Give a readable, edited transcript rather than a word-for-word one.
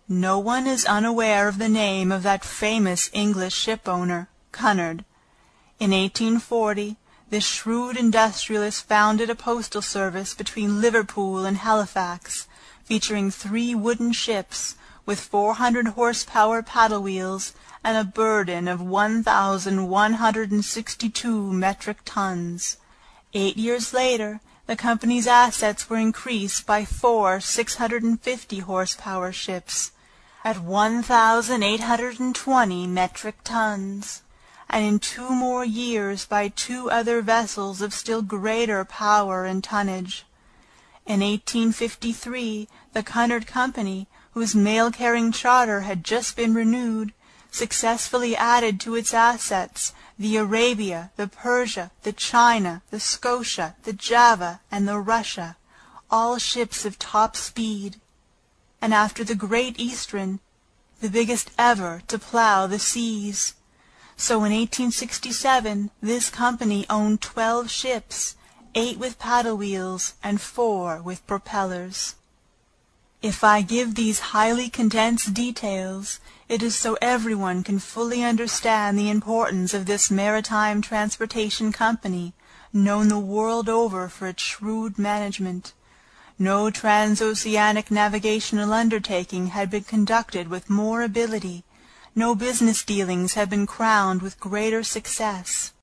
No one is unaware of the name of that famous English shipowner, Cunard. In 1840, this shrewd industrialist founded a postal service between Liverpool and Halifax, featuring 3 wooden ships, with 400 horsepower paddle wheels and a burden of 1,162 metric tons. 8 years later, the company's assets were increased by 4 650 horsepower ships, at 1,820 metric tons, and in 2 more years by 2 other vessels of still greater power and tonnage. In 1853, the Cunard Company, whose mail-carrying charter had just been renewed, successfully added to its assets the Arabia, the Persia, the China, the Scotia, the Java, and the Russia, all ships of top speed, and after the Great Eastern, the biggest ever to plough the seas. So in 1867 this company owned 12 ships, 8 with paddle wheels and 4 with propellers. If I give these highly condensed details, it is so everyone can fully understand the importance of this maritime transportation company, known the world over for its shrewd management. No transoceanic navigational undertaking had been conducted with more ability, no business dealings had been crowned with greater success.